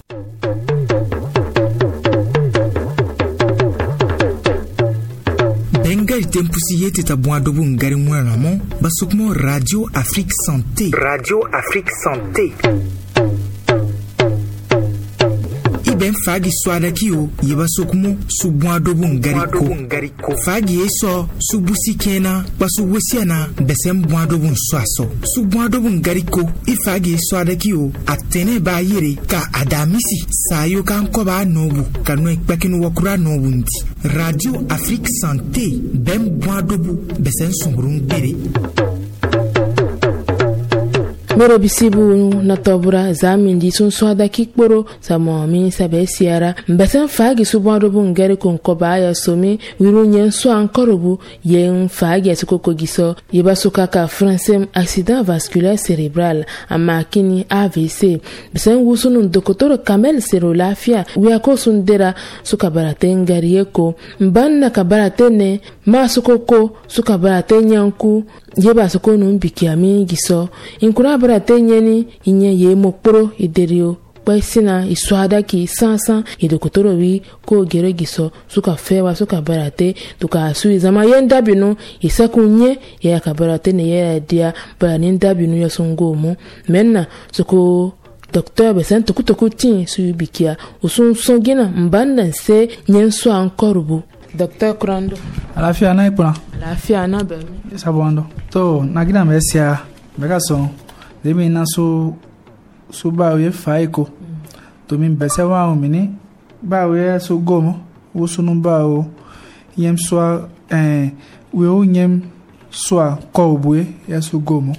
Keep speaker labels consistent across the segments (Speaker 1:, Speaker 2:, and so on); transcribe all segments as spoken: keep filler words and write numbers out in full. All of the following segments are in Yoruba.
Speaker 1: Bengal Tempusiyete tabuadobu ngari mwanamo basukmo Radio Afrique Santé. Radio Afrique Santé. Ben fagi swada kiyo yeba sokmo subwadobu ngariko fagi eso subusi kena basu wesiana besem bwadobu swaso subwadobu ngariko ifagi swada kiyo atene ba yere ka adamisi sayo kan ko ba nobu kanu ekpekinu wakura nobu ndi Radio Afrique Santé ben bwadobu besen sumurun bere
Speaker 2: Mero bisibu na tobura zamindi sun swada kikporo samo mi sabe siara mbesen fagi subwadobu ngari konkoba ya somi wiru nyen so ankorobu yen fagi asikoko giso yeba sukaka français accident vasculaire cérébral amakini A V C besen wusunu dokotoro Kamel Serolafia wiako sundera sukabarate ngari yeko mbanna kabarate ne ma sukoko sukabarate nyanku yeba sokonu mbikiami giso inkura barate nyeni inye ye mokporo iderio paisina iswada ki sansan idokotoro wi ko gere giso suka fewa suka barate tuka sui zama yenda binu isakunye ya kabarate ne ya dia bani ndabinu yasungo mu menna suko docteur besen tuku tuku tin su bikia usun songina mbanda se nyenso ankorubu Docteur Kurando.
Speaker 3: Alafia na ipona.
Speaker 2: Alafia na be.
Speaker 3: Sabondo. To nagina mesia beka so de mi na so so ba we faiko. To mi bese wa o mini ba we so gomo wo sunu ba o yem so eh we o nyem so ko obue ya so gomo.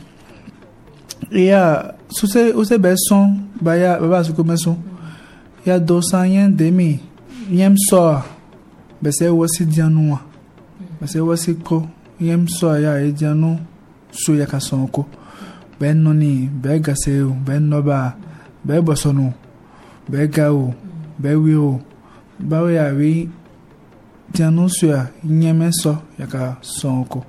Speaker 3: Ya so se o se beson ba ya ba so ko meson. Ya do sanyen de mi yem so bese wasi dianwa bese wasi ko yem so ya e dianu so ya kasonko ben no ni be gase o ben no ba be bosonu be ga o be wi o ba we ya wi dianu so ya nyeme so ya kasonko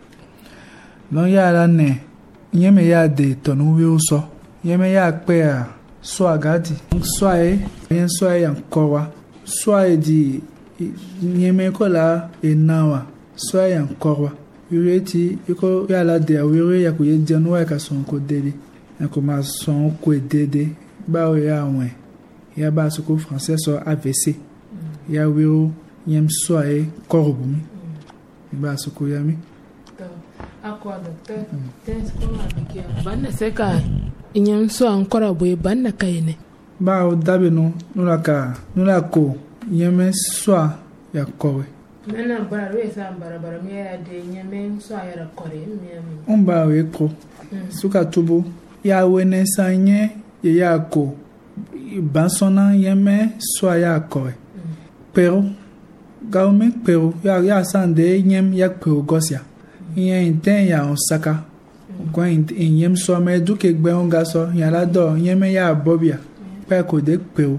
Speaker 3: no ya la ne nyeme ya de tonu wi o so nyeme ya pe a so agadi so ai yen so ya nkowa so ai di nyeme kola enawa so ya nkorwa yureti iko ya la de awire ya ko ye janu ya ka son ko dede ya ko ma son ko dede ba o ya won ya ba so ko français so A V C ya wiro nyem so ai korbu mi ba so ko ya mi
Speaker 2: akwa docteur tens ko abikia banna seka nyem so ankora boy banna kayene
Speaker 3: ba o dabe no no la ka no la ko nyeme soa ya kowe
Speaker 2: mena bara we sa bara bara me ya de nyeme soa ya kore miami
Speaker 3: umba we ko suka tubu ya wene sanye ye ya ko bansona yeme soa ya kowe pero gaume pero ya ya sande nyem ya pero gosia yen ten ya osaka ko in yem soa me duke gbe on gaso ya la do yeme ya bobia pa ko de pero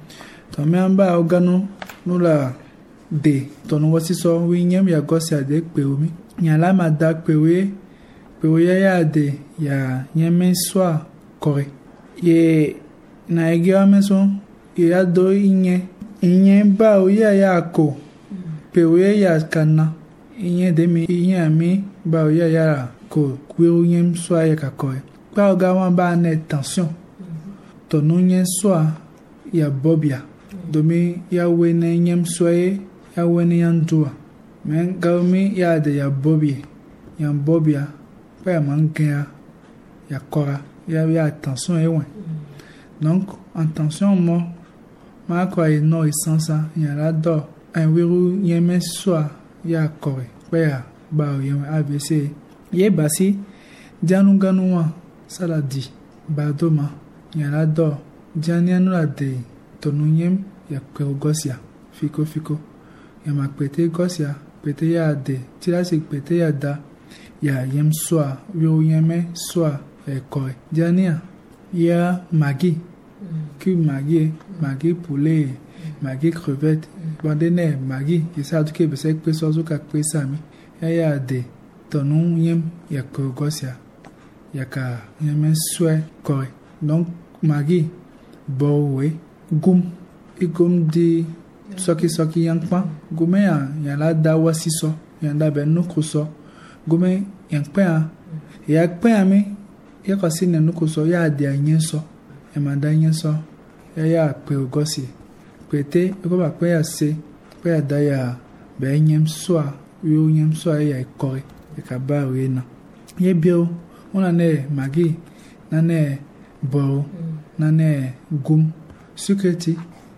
Speaker 3: me amba ogano nula de tonu wasi so wi nyem ya gosia de pe omi nyala ma da pe we pe we ya de ya nyeme swa kore ye na ege ameso ye ya do inye inye ba o ya ya ko pe we ya kana inye de mi inye mi ba o ya ya ko kwe o nyem swa ya ka kore pa oga wan ba na tension tonu nye swa ya bobia domi ya wene nyem soye ya wene yandua men gawmi ya de ya bobi ya bobia pa ya mankia ya kora ya ya attention ewen donc attention mo ma ko e no isansa ya la do en wiru nyeme soa ya kore pa ya ba yem A V C ye basi janu ganuwa saladi badoma ya la do janianu la de tonu nyem ya kwe gosia fiko fiko ya makpete gosia pete ya de tirasi pete ya da ya yem soa yo yeme soa e koe jania ya magi ki magi magi poulet magi crevette bandene magi isa duke bese pe so zo ka pe sami ya ya de tonu yem ya kwe gosia ya ka yeme soa koe donc magi bowe gum igum di soki soki yankpa gume ya ya la da wasi so ya da be nuku so gume yankpa ya ya kpa ya mi ya ko si ne nuku so ya di anyen so e ma da anyen so ya ya pe ogosi pete ko ba pe ya se pe ya da ya be nyem so a yo nyem so a ya ikore e ka ba we na ye bio ona ne magi na ne bo na ne gum suketi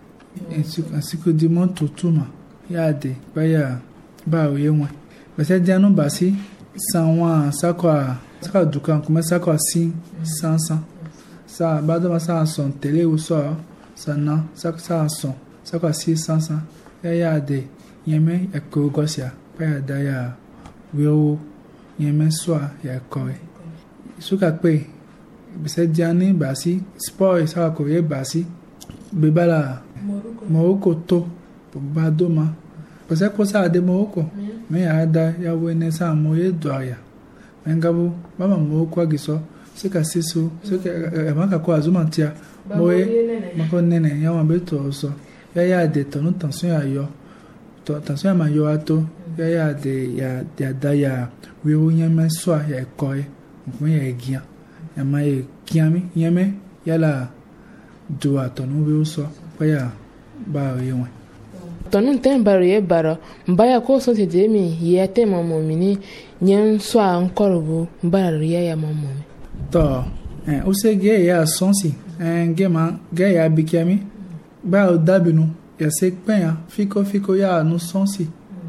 Speaker 3: en siku di mon tutuma ya de ba ya ba we won be se dianu ba si sanwa sakwa sakwa dukan kuma sakwa si sansan sa ba do sa son tele o so sana sakwa son sakwa si sansan ya ya de yeme ekko gosia ba ya da ya we o yeme so ya ko suka pe be se diani ba si sport sa ko ye ba si be bala Morocco to badoma pese posa de Morocco me ada ya wene sa moye doya mengabu mama Morocco agiso sika sisu sika e maka ko azumantia moye mako nene ya wa beto so ya ya de to no tension ayo to tension ma yo ato ya ya de ya de da ya we o nyame so ya koe mo ya gia ya mai kiami yeme ya la do ato no we so ya ba yewe
Speaker 2: tonun tem baro ye baro mbaya ko so te demi ye te momo mini nyen so an korbu mbara ye ya momo
Speaker 3: to eh o se ge ya sonsi en ge ma ge ya bikiami ba o dabinu ya se pen fiko fiko ya no sonsi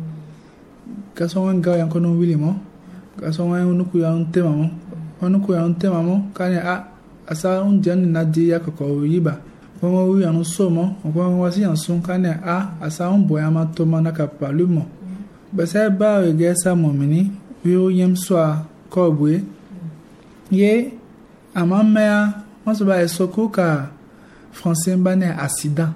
Speaker 3: ka so wan ga yan kono wili mo ka so wan unu ku ya un tema mo unu ku ya un tema mo ka ne a asa un jan na di ya ko yiba Pomo wi anu somo, opo wasi ansun kane a asa un boya ma to mana ka palumo. Be se ba we ge sa momini, wi o yem so a ko bue. Ye amamea, mo so ba esoko ka français ba ne accident.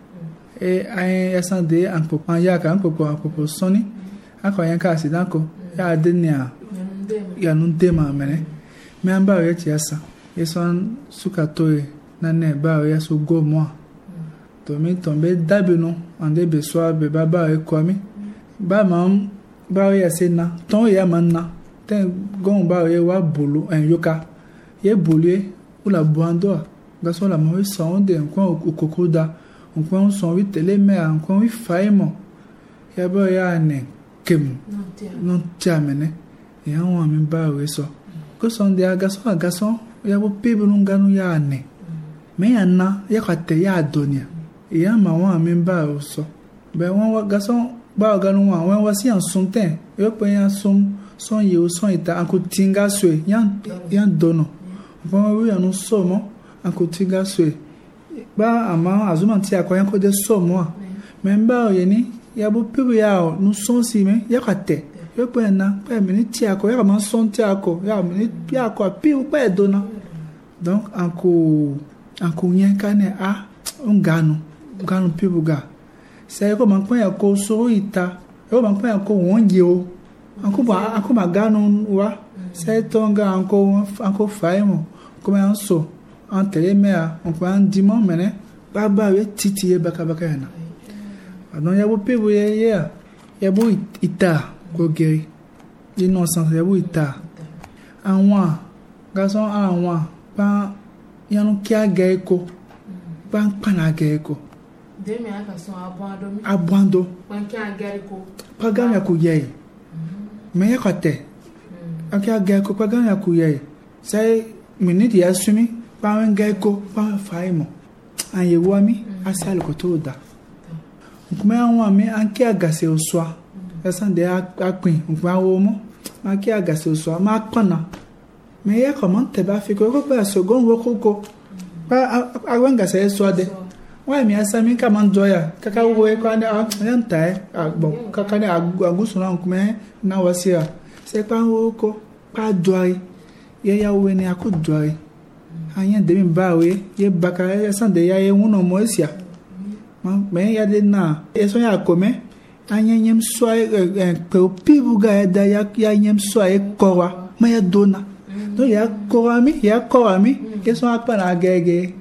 Speaker 3: E ay esande an po an ya ka an po an po soni. Akọ yan ka accident ko, ya de ne a. Ya nun de ma mene. Me an ba we ti asa. Yeson suka toye. Nane ba ya so go moi to mi tombe dabinu ande be so be baba e ko mi ba mam ba ya se na ton ya manna ten gon ba ye wa bulu en yoka ye bulu ou la boando ga so la mo so de nko okokoda nko so wi tele me nko wi faimo ya ba ya ne kem non tiamene ya won mi ba we so ko so de aga so aga so ya bo pibu nganu ya ne me anna ya kwate ya adonia ya ma wa mi ba o so be won wa gason ba ga nu wa won wa si ansun ten yo pe yan sun son ye o son ita anko tinga swe yan yan dono bo wi anu so mo anko tinga swe ba ama azumanti akoyan ko de so mo me ba o ye ni ya bo pibu ya o nu son si me ya kwate yo pe na pe mi ni ti ako ya ma son ti ako ya mi ni ya ko pibu pe dona donc anko ankunye kane a ungano ungano pibuga sai ko man kwa ko so ita e man kwa ko wonje o anko ba anko magano wa sai tonga anko anko faimo ko man so an telemea anko an dimo mene baba we titi e baka baka yana anon ya bo pibu ye ye ya bo ita ko geri innocent ya bo ita anwa gason anwa pa yanu kia geko ban pana geko
Speaker 2: demi aka so abando mi
Speaker 3: abando
Speaker 2: ban kia geko
Speaker 3: paganya ku yei me yakote akia geko paganya ku yei sai minute ya sumi ban geko ban faimo an ye wami asal ko toda kuma an wa mi an kia gase oswa esan de akpin kuma wo mo an kia gase oswa ma pana me ya comment te ba fi ko ko pa second wo ko pa awanga se so de wa mi asa mi ka man joya kaka wo e ko ande an tai agbo kaka ne agusu na kuma na wasia se pa wo ko pa joy ye ya wo ni aku joy anya de mi ba we ye baka ya san de ya ye wuno mo sia ma me ya de na e so ya ko me anya nyem so e pe opibu ga da ya ya nyem so e ko wa ma ya dona no ya ko ami ya ko ami ke so apa na gege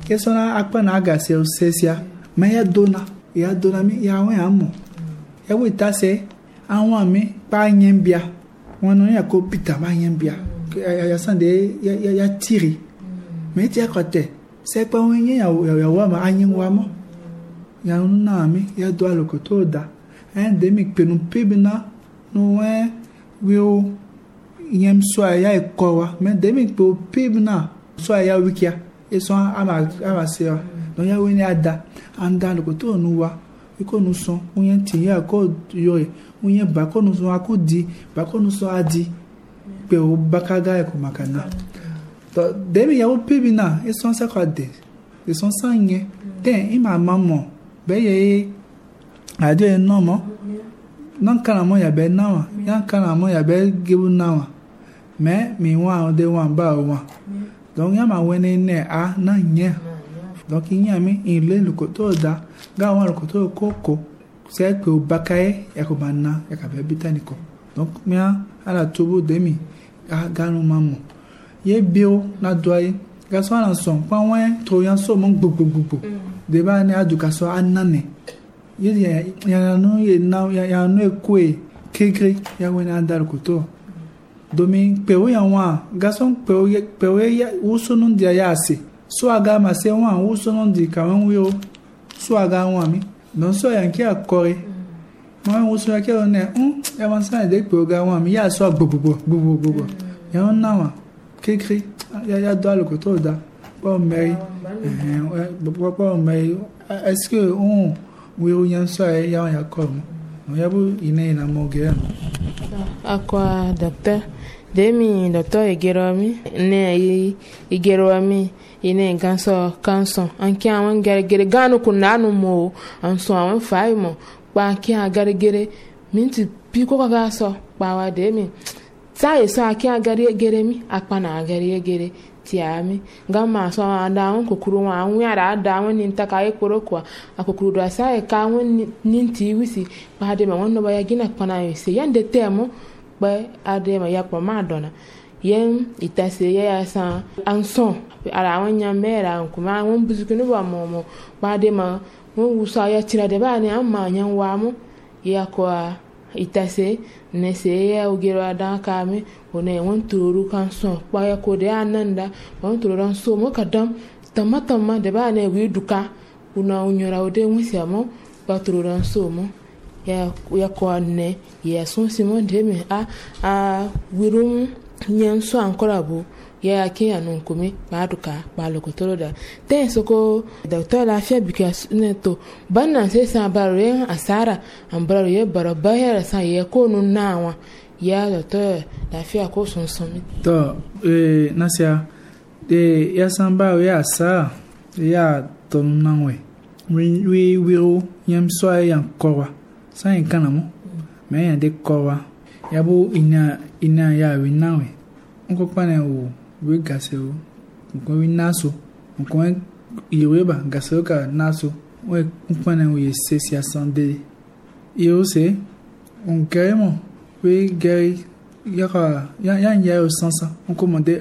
Speaker 3: que só na apanaga seu sesia mas ya dona ya dona mi ya wen amo ya we ta se awon ami pa nyembia won ya ko pita ba nyembia ya sande ya ya tiri mais ti akote se pa won ya ya wa ma anyin wa mo ya na mi ya do aloko to da en demi penu pibina no we will yem so ya ekowa mais demi po pibina so ya wikia eso ama ama se no ya we ni ada anda loko to nu wa iko nu so oyen ti ya ko yo e oyen ba ko nu so akudi ba ko nu so adi pe o bakaga e ko makana to demi ya o pibina eso sa ko de eso sanye den ima mamo be ye ade no mo non kana mo ya be nawa yan kana mo ya be gibu nawa me mi wa de wa ba wa donc ya ma wene ne a na nye donc nya mi ile luko to da ga wa luko to koko se pe o bakaye e ko banna e ka be bitaniko donc mi ala tubu demi a ganu mamo ye bio na doye ga so na son pa wen to yan so mo gbogbogbogbo de ba ni aduka so anane ye ya no ye na ya no ekwe kekre ya wena andar kuto domi pewo ya wa gason pewo pewo ya uso no dia ya ase so aga ma se wa uso no di ka wen wi o so aga wa mi non so ya nki akore mo uso ya ke ne um ya man sa de pewo ga wa mi ya so gbogbogbò gbogbogbò ya on na wa kekre ya ya do al kuto da po meri eh po meri est-ce que on we o yan so ya ya ko no ya bu ine na mo ge
Speaker 2: akwa doctor demi doctor egeromi ne egeromi ine ganso kanso anki awon gergere ganu kunanu mo anso awon fai mo pa ki agargere minti piko ka so pa wa demi sai so aki agargere mi apana agargere tiami ngama so anda on kokuru wa anwi ara ada won ni ntaka ekoro kwa akokuru do asa e ka won ni nti wisi pa de ma won no ba ya gina pana yese yande temo ba ade ma ya pa ma dona yen itase ya sa anson ara won nya mera kuma won buzuku no ba momo pa de ma won wusa ya tira de ba ni amma nya wa mo ya kwa itase ne se ya ugero adan kame one won turu kan so pa ya ko de ananda won turu ran so mo kadam tamatama de ba ne wi duka una unyora ode nwisi mo pa turu ran so mo ya ya ko ne ya so simo de me a a wirum nyen so ankora bu ya ke anu nkumi pa duka pa lokotoro da ten soko docteur la fia bikas neto banna se sa barre asara ambaro ye baraba ya sa ye ko nu nawa ya docteur la fia ko son son
Speaker 3: to eh nasia de ya samba ya sa ya ton nawe we we we yam so ya kowa sa en kanamo me ya de kowa ya bu ina ina ya we nawe nko pane o we gaseo nko we naso nko iweba gaseo ka naso we pane o yesi asande yo se on carrément we gay ya ya ya ya o sansa on commande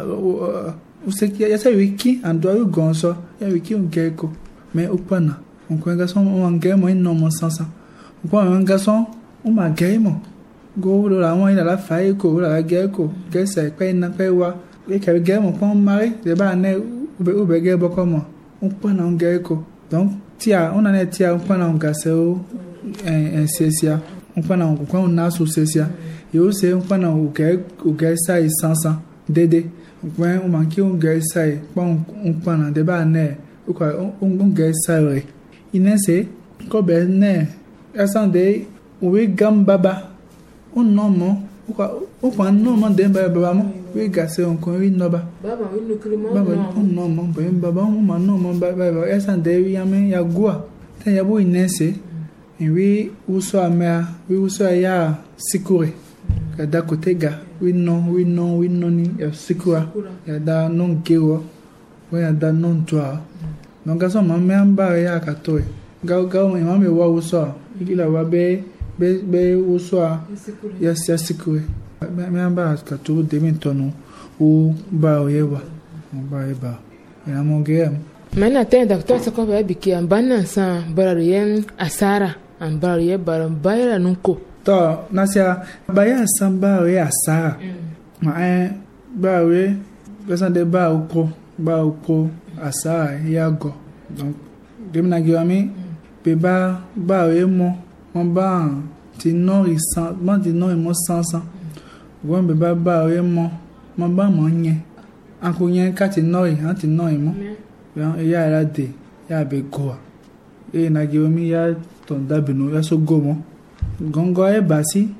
Speaker 3: o se ya sa wiki ando yo gonso ya wiki on geko mais o pana on ko gason on gay mo no mo sansa on ko on gason o ma gay mo go lo la won ila la fa ko la geko gese pe na pe wa e ka ge mo pon mari de ba ne ube ube ge boko mo on pana on geko donc tia on ane tia on pana on gaseo en sesia on pana on ko on na so sesia yo se on pana o ge o ge sai sansa dede on on manki on ge sai pon on pana de ba ne o ko on ge sai re inese ko be ne asande we gambaba on no mo o pa no mo de ba ba mo we gase on ko wi no ba
Speaker 2: baba wi no krimo
Speaker 3: baba on no mo ba baba mo ma no mo ba ba esa de wi ame ya gua te ya bo inese en wi uso amea wi uso ya sikure ka da kotega wi no wi no wi no ni ya sikura ya da non kewo we ya da non toa non gaso ma me amba ya ka to ga ga mo ma me wa uso ila wa be be be uso ya sia sikure me amba ka to de min tonu o ba o yewa o ba e ba ya mo ge
Speaker 2: Mana te doctor sa ko ba biki an bannan sa barariyen asara an barariye baran bayra nunko
Speaker 3: to nasia baya samba we asara ma eh ba we besan de ba uko ba uko asara yago donc demna giwami pe ba ba we mo mo ba ti nori san mo ti nori mo san san won be ba ba we mo mo ba mo nye anko nye ka ti nori an ti nori mo ya ya de ya be goa e na giwami ya ton dabinu ya so gomo gongo e basi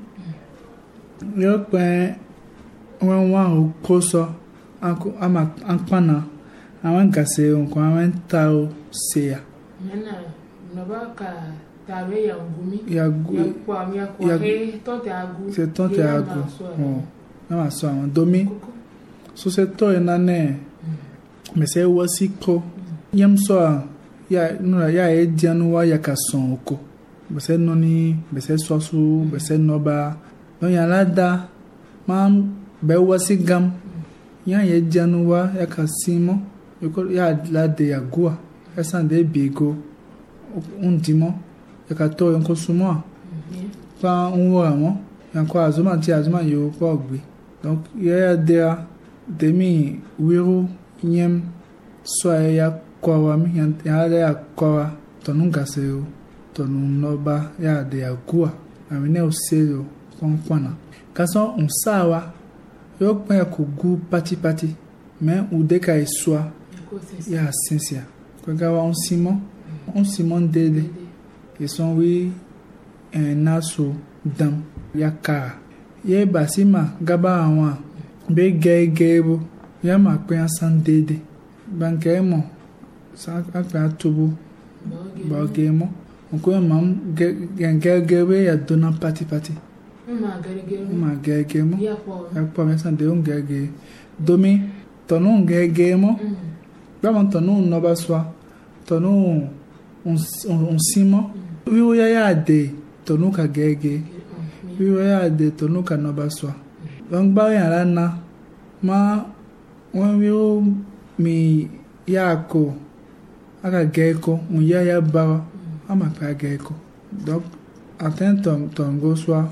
Speaker 3: yo pe won wa o koso anko ama anpana awon gase nko awon ta o se ya
Speaker 2: mena no ba ka tawe ya ngumi
Speaker 3: ya gu
Speaker 2: ya kwa mi akwa he tonte agu
Speaker 3: se tonte agu oh na so awon domi so se to na ne me se wo sikko yam so ya no ya e dianu wa ya ka son oko be se no ni be se so su be se no ba no ya lada mam be wo sigam ya ye dianu wa ya ka simo yoko ya lade ya gua esa de bigo undimo ya ka to yon ko sumo pa unwo awon yan ko azuma ti azuma yo ko gbe donc ya ya de mi wiru nyem so ya kwa mi yan ya ya kwa tonu gaseo tonu noba ya de agua amine oselo kwankwana kaso unsawa yo pe ko gu pati pati mais ou de ka eswa ya sensia ko gawa on simon on simon dede ils sont oui un asso dam ya ka ye basima gaba awon be gegebo ya ma pe asan dede bankemo sa akpa tubu ba gemo ko mam gegebe ya dona pati pati
Speaker 2: ma gegebe
Speaker 3: ma gegemo
Speaker 2: ya po
Speaker 3: ya po me san de on gege domi tonu gegemo ba man tonu no ba swa tonu on on simo wi o ya ya de tonu ka gege wi o ya de tonu ka no ba swa don ba ya lana ma won wi o mi yako aka geko un ya ya ba ama pa geko donc attenton ton go swa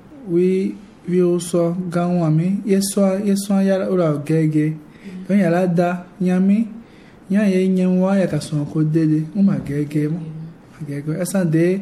Speaker 3: wi wi o so gan wa mi yeso yeso ya ora gege don ya la da nyami nya ye nyen wa ya ka so ko dede o ma gege mo gege esa de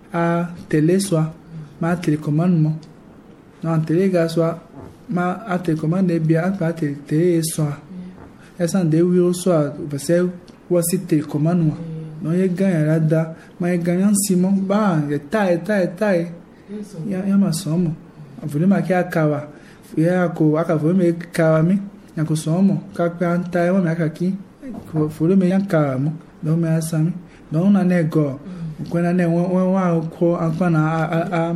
Speaker 3: a tele swa ma télécommande mo non télé ga swa ma a télécommande bien pa télé swa esa de wi o so be se wo si télécommande mo no ye gan ya la da ma ye gan simon ba ye tai tai tai ya ya ma so mo avule ma ki akawa ya ko aka vo me kawa mi ya ko so mo ka pa tai mo me aka ki ko fulu me yan kawa mo do me asami do na ne go ko na ne won wa ko anpa na a a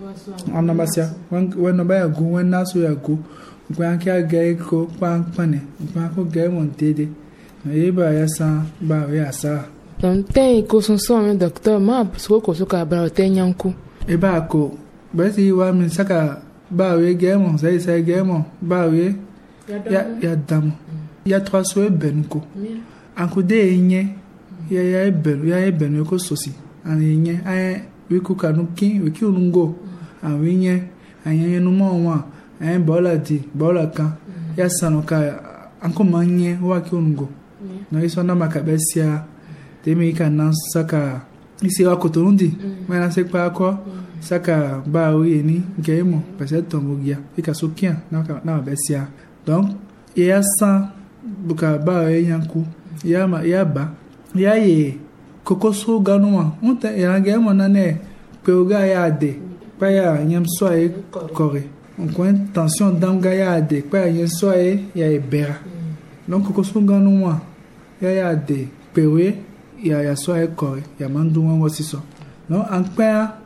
Speaker 3: anabasia when no ba ya go when na so ya go ko an ki aga ko pa anpa ne pa ko ga mo dede e ba ya sa ba we asa
Speaker 2: don te ko son so me docteur ma so ko so ka bra te nyanku
Speaker 3: e ba ko ba si wa min saka ba we ga mo sai sai ga mo ba we ya ya dam ya trois so benko anko de enye ya ya ebelu ya ebelu ko sosi an enye ai we ku kanu kin we ki unungo an we nye anye nu mo wa ai bola di bola kan ya sanu ka anko manye wa ki unungo no iso na makabesia temi kana saka isi wa kotorundi mena se pa ko saka ba o yeni ngemo pese tombogia ikasokia na na besia donc ya sa buka ba e yanku ya ma ya ba ya ye kokoso ganuma unta ya ngemo na ne pe oga ya de pa ya nyam so e kore on coin tension danga ya de pa ya so e ya e bera donc kokoso ganuma ya ya de pe we ya ya so e kore ya mandu won wosiso no anpa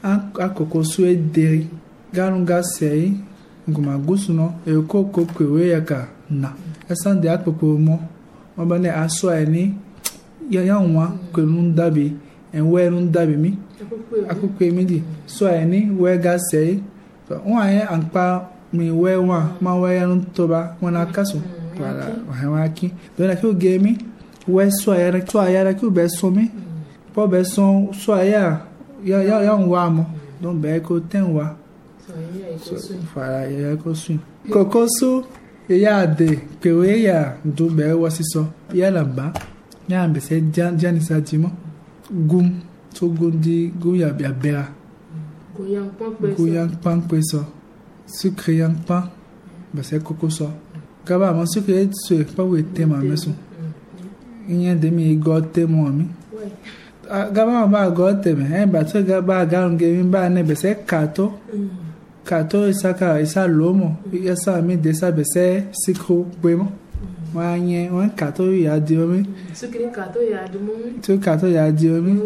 Speaker 3: akokoso e de garunga sei nguma gusuno e koko kwewe ya ka na esa de akpopo mo mo ba ne aso ani ya ya nwa kwenu dabi en we nu dabi mi akoko mi di so ani we ga sei so won aye anpa mi we wa ma we ya nu toba wona kaso wala wa ki do na ki o gemi ouais soit ya soit ya que be somi po be son soit ya ya ya ya wa mo donc be ko ten wa voilà ya ko su kokosu ya de pe we ya do be wa siso ya la ba ya be se jan jan sa dimo gum to gondi go ya bia bera go yang pan peso sucre yang pan be se kokoso gaba mo sucre so pa we tema meso inye de mi gote mo mi gaba ba gote me e ba to gaba ga nge mi ba ne be se kato kato isaka isa lomo yasa mi de sa be se sikro gbemo wa nye won kato ya di omi
Speaker 2: sukiri kato ya di mo
Speaker 3: to kato ya di omi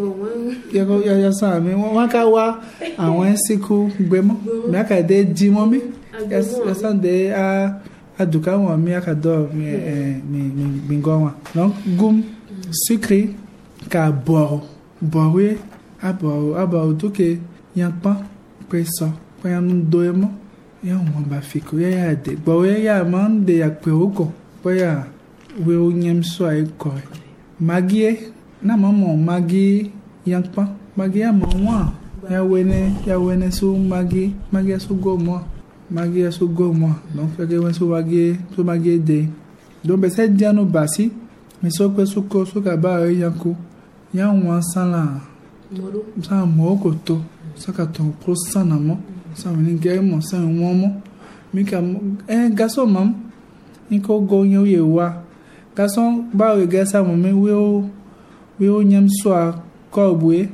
Speaker 3: ye ko ya yasa mi won ka wa àwọn sikro gbemo me ka de di mo mi yasa de a aduka won mi aka do mi mi mi bingowa donc gum sucré ka bo bowe abo abo duke yan pa peso pa yan doemo ya won ba fiko ya ya de bowe ya man de ya pe oko pa ya we onyem so ai ko magie na mama magi yan pa magi ya mo wa ya wene ya wene so magi magi so go mo magi so go mo donc fait que wen so magi so magi de donc be se diano basi mi so pe so ko so ka ba yanku ya won sala
Speaker 2: moro
Speaker 3: sa mo ko to sa ka ton pro sana mo sa mi nge mo sa won mo mi ka eh gaso mam ni ko go yen ye wa gaso ba we ga sa mo mi we o we o nyam so a ko bue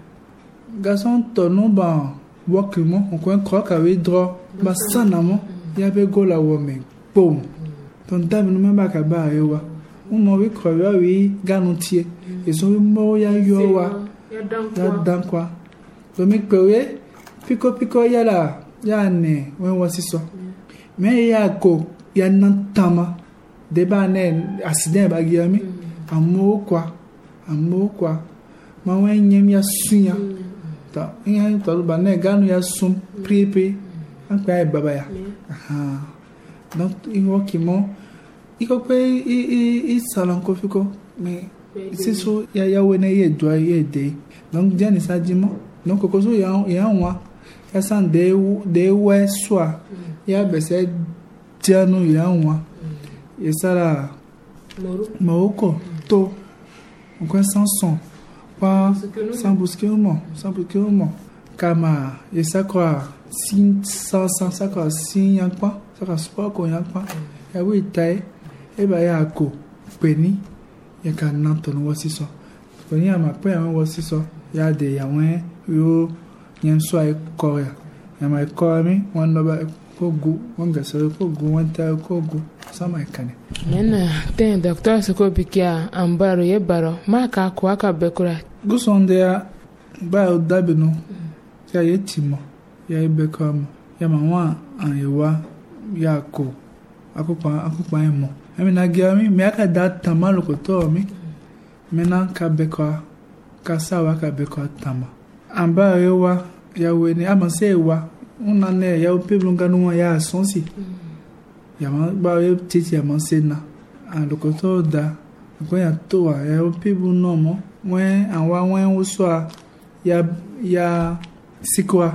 Speaker 3: gaso to no ba work mo ko ko ka we draw ba sana mo ya be go la wo me boom ton dam no me ba ka ba ye wa mo we ko we we ganu tie eso mo ya yo wa ya dan kwa to mi pe we piko piko ya la ya ne wen wo siso me ya ko ya nan tama de ba ne accident ba gi ami amo kwa amo kwa ma wen nyem ya sunya ta in to ba ne ganu ya sum pripe an kwa baba ya aha donc il wo ki mo iko pe i i i salon ko fiko me c'est so ya ya wene ye do ye de donc dia ni sa dimo donc ko so ya ya wa ya san de de we soa ya be se dia no ya wa ye sara moko to on sans son pas sans busquer au mot sans busquer au mot kama ye sa quoi sin sans sans ça quoi sin yan quoi ça quoi sport ko yan quoi ya we tai e ba ya ko peni ya kan na to no wasiso peni ama pe ama wasiso ya de ya wen yo nyen so ai ko ya ya mai ko mi won no ba ko gu won ga so ko gu won ta ko gu sama kane
Speaker 2: nena ten docteur se ko bikia ambaro ye baro ma ka ko aka bekura
Speaker 3: gu sonde ya ba o dabino ya yetimo ya ibekam ya manwa an yewa ya ko akupa akupa emo emi na giami me aka da tamalo ko to mi mena ka bekwa ka sawa ka bekwa tama amba yewa ya weni ama sewa una ne ya peblo nganu ya sonsi ya ma ba ye titi ya monsena an ko to da ko ya to wa ya peblo no mo wen anwa wen wo so ya ya sikwa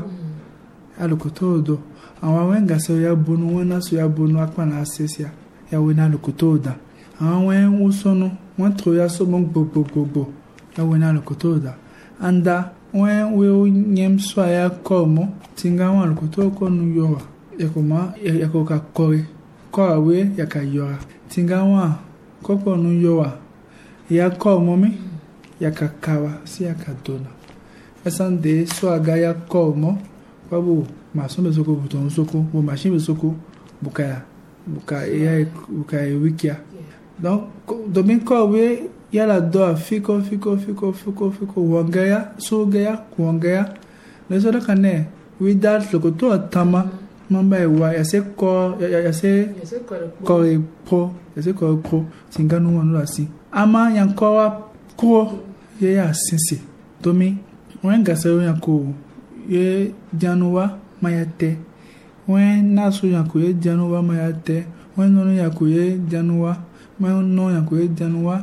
Speaker 3: alokoto do àwọn wenga so ya bunu wona so ya bunu akpa na asesia ya wena alokoto da àwọn wen usono won tro ya so mo gbogbogbo ya wena alokoto da anda wen we nyem so ya komo tinga wan alokoto ko nu yo ya ko ma ya ko ka kore ko awe ya ka yora tinga wan ko ko nu yo wa ya komo mi ya ka kawa si ya ka dona esande so aga ya komo babu maso bezoko buton soko bo machine bezoko bukaya buka ya buka wikia donc domin ko we yala do fiko fiko fiko fiko fiko wangaya so gaya wangaya ne so da kane we that loko to tama mamba e wa ya se ko ya se ko pro ya se ko pro singanu wonu asi ama yankowa ko ye ya sinsi domin wen gasa yanko ye januwa mayate wen nasu yanko ye januwa mayate wen no yanko ye januwa wen no yanko ye januwa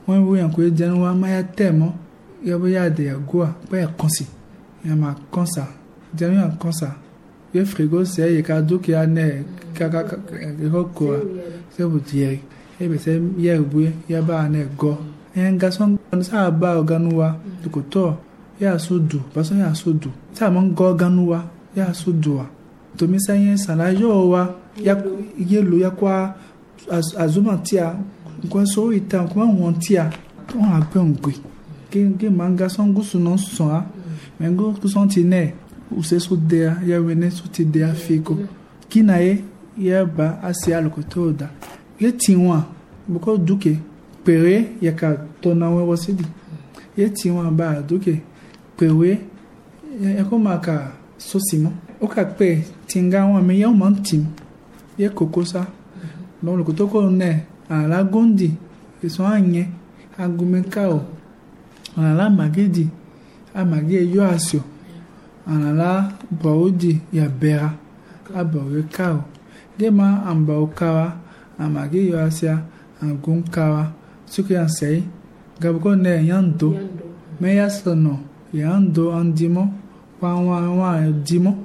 Speaker 3: wọn wo yan ko jẹun wa ma ya tẹ mọ ya bo ya de ya goa pa ya konsi ya ma konsa jẹun ya konsa ye frigo se ye ka do ki ane ka ka ka ko se bu tiere e be se ye bu ya ba ne go en gason sa ba ganuwa ko to ya so du paso ya so du sa mo go ganuwa ya so du wa to mi sayen sala yo wa ya ye lo ya kwa azuma tia ko so ita ko won tia on a pe ngui ke ke manga son gusu non so a mengo ku son ti ne u se so de ya wene so ti de afiko kinae ya ba asia lo ko toda ye tinwa boko duke pere ya ka tona we wasidi ye tinwa ba duke pewe ya ko maka so simo o ka pe tinga won mi ya mo tim ye kokosa no lo ko to ko ne ala gondi eso anye agumekao ala magedi amage yo asio ala baudi ya bera abawekao dema ambaukawa amage yo asia agunkawa suki ansei gabko ne yando meya sono yando andimo wa wa dimo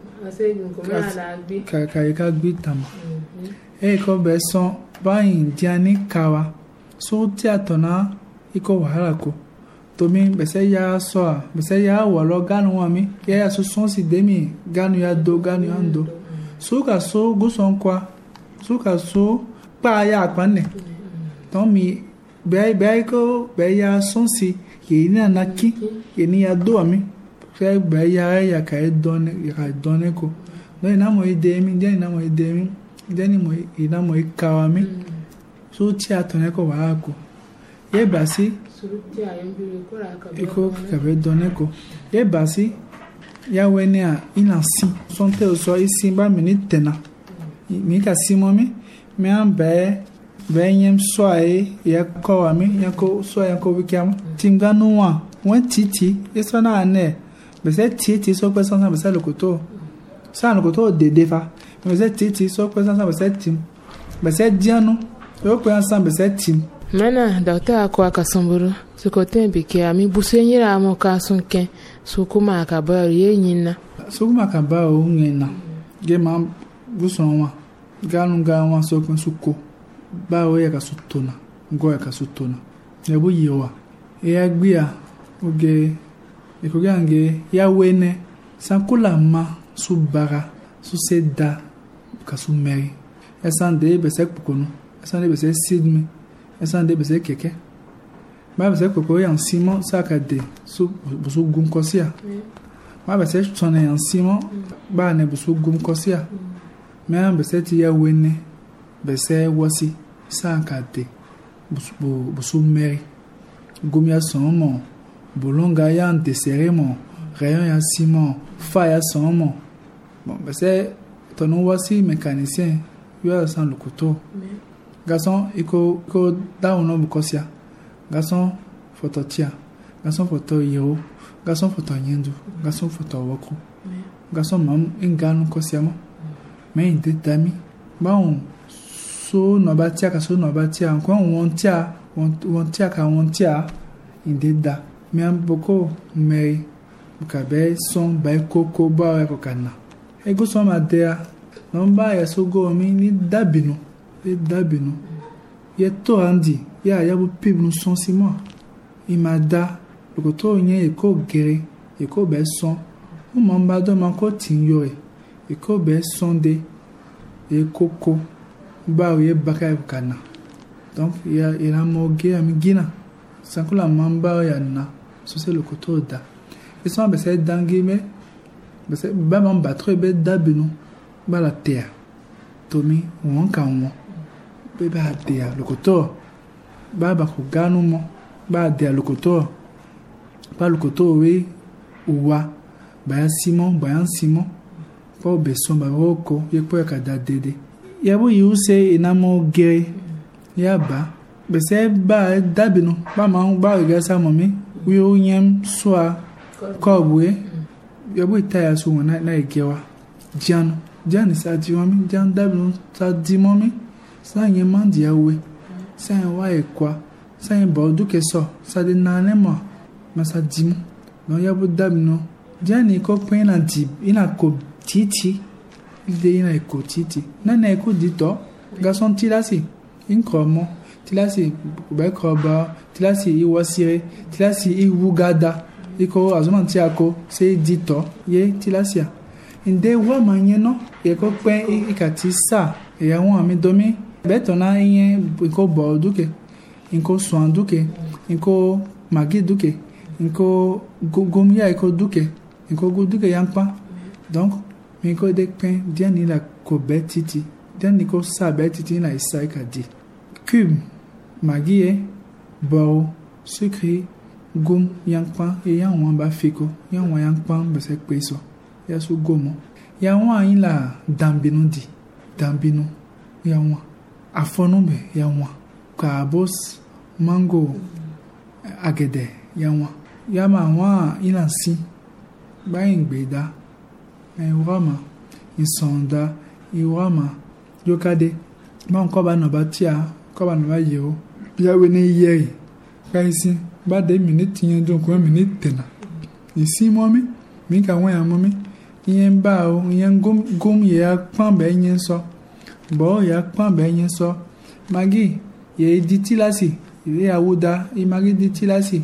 Speaker 3: ka ka ka gbitama e ko beson bayin diani kawa so ti atona iko wahala ko tomi bese ya so a bese ya wolo ganu wa mi ya so son si demi ganu ya do ganu ya ndo so ka so go son kwa so ka so pa ya panne tomi be be ko be ya son si ye ni anaki ye ni ya do mi fe be ya ya ka don ya ka don ko no ina mo ide mi de ina mo ide mi de ni mo ina mo ikawa mi so ti atone ko wa ko ye basi iko kabe donne ko ye basi ya wene a inasi sonte o so isi ba mi ni tena mi ka simo mi me an be be nyem so ai ya ko wa mi ya ko so ya ko wikiam tinga no wa won titi eso na ne be se titi so pe sansa be se lokoto sa lokoto de defa be se titi so pe sansa be se tim be se dianu yo pe sansa be se tim
Speaker 2: mana docteur akwa kasomburu sikote bike ami busenyira amoka sunken sukuma akaba ye nyina
Speaker 3: sukuma akaba o nyina ge ma busonwa ganu ganwa sokun suko ba o ya kasutona ngo ya kasutona ne bu yiwa e agbia oge ikogange ya wene sankula ma subara su seda kasumeri esande be sekpukono esande be se sidme esande be se keke ba be se koko yan simon sakade su busu gum kosia ba be se tsone yan simon ba ne busu gum kosia me an be se ti ya wene be se wasi sakade busu busu meri gum ya somo bolonga ya nteseremo rayon ya simon fa ya somo bon be se tonu wasi mécanicien yo san le couteau garçon iko ko down no bukosia garçon fototia garçon foto yo garçon foto nyendu garçon foto woko garçon mam enganu kosiamo me inde dami ba on so no batia ka so no batia ko won tia won tia ka won tia inde da me am boko me bukabe son ba koko ba ko kana ego so ma dea nomba ya so go mi ni dabinu e dabinu ye to andi ya ya bu pibnu son simo imada loko to yen e ko gere e ko be son o mo mba do ma ko tin yo e e ko be son de e koko ba ye baka kana donc ya ira mo ge ami gina sankula mamba ya na so se loko to da e so be se dangi me be se ba man battre be dabinu ba la terre tomi won ka won be ba dia lokoto ba ba ko ganu mo ba dia lokoto ba lokoto we uwa ba simon ba simon po be so ba roko ye po ka da dede ya bo yu se inamo gere ya ba be se ba dabinu ba ma ba ga sa momi wi o nyem so a ko buwe ya bo itaya so na na egewa janu jani sa di won mi jan dabinu sa di mo mi sa yen man di awe sa yen wa ekwa sa yin bo du ke so sa de na ne mo ma sa di mu no ya bu dab no dia ni ko pen na di ina ko titi de ina ko titi na na ko di to ga son tilasi in kromo tilasi be kroba tilasi i wasire tilasi i wugada iko azuma ti ako se di to ye tilasia inde wa manyeno e ko pen i kati sa e ya won mi domi beto na yen ko bo duke inko swan duke inko magi duke inko gomia iko duke inko go duke yampa donc mi ko de pen dia ni la ko betiti dia ni ko sa betiti na isa ka di cube magi e bo sucre gom yampa e yan wan ba fiko yan wan yampa be se peso ya su gomo ya wan yin la dambinu di dambinu ya wan afonu be ya wan kabos mango agede ya wan ya ma wan ilansi bayin gbeda e wama isonda iwama yokade ma nko ba no ba tia ko ba no ba yewo ya we ni yeri kaisi ba de minute yen don ko minute tena isi momi mi ka wan ya momi yen ba o yen gom gom ye akpan be yen so bo ya akpan be yen so magi ye ditilasi ye awuda i magi ditilasi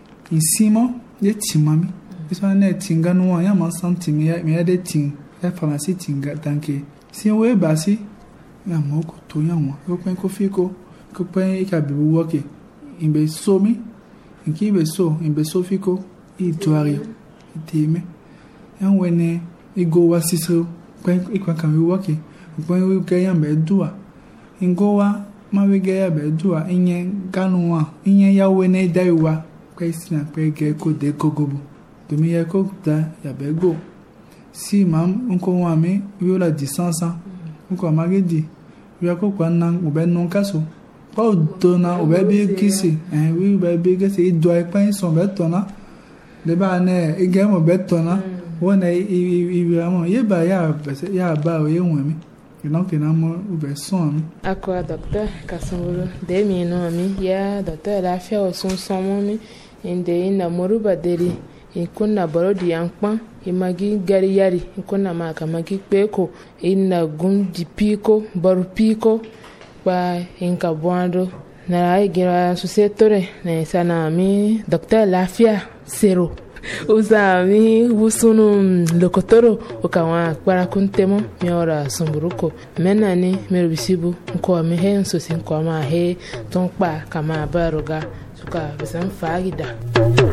Speaker 3: isimo ye timami eso na tinga no ya ma something ya me de tin ya pharmacy tinga danke si we basi ya mo ko to ya won ko pen ko fi ko ko pen e ka bi wo ke imbe so mi inki be so imbe so fi ko i tuari itime yan wene igo wasiso pen e kwa kan wi wo ke pen wi ke ya be dua ingo wa ma we ge ya be dua inye ganu wa inye ya wene daiwa kwesina pe ge ko de kogobu domi ya ko da ya be go si mam unko wa mi wi la distance unko ma ge di wi ko kwa nan u be non kaso pa do na u be bi kisi eh wi be bi ge se do ai pan so be to na de ba ne e ge mo be to na wona i i wi amo ye ba ya ya ba o ye won mi ina ke na mo u be son
Speaker 2: akwa docteur kasoro de mi no mi ya docteur la fia o son son mo mi inde ina moruba deri ikunna borodi yankpan imagi gari yari ikunna maka magi peko ina gum di piko boru piko pa inka boando na ai gira susetore na sana mi docteur lafia zero uza mi wusunu lokotoro ukawa kwara kuntemo miora sumburuko menani merubisibu nko mi he nso sin ko ma he tonpa kama baruga suka bisan fagida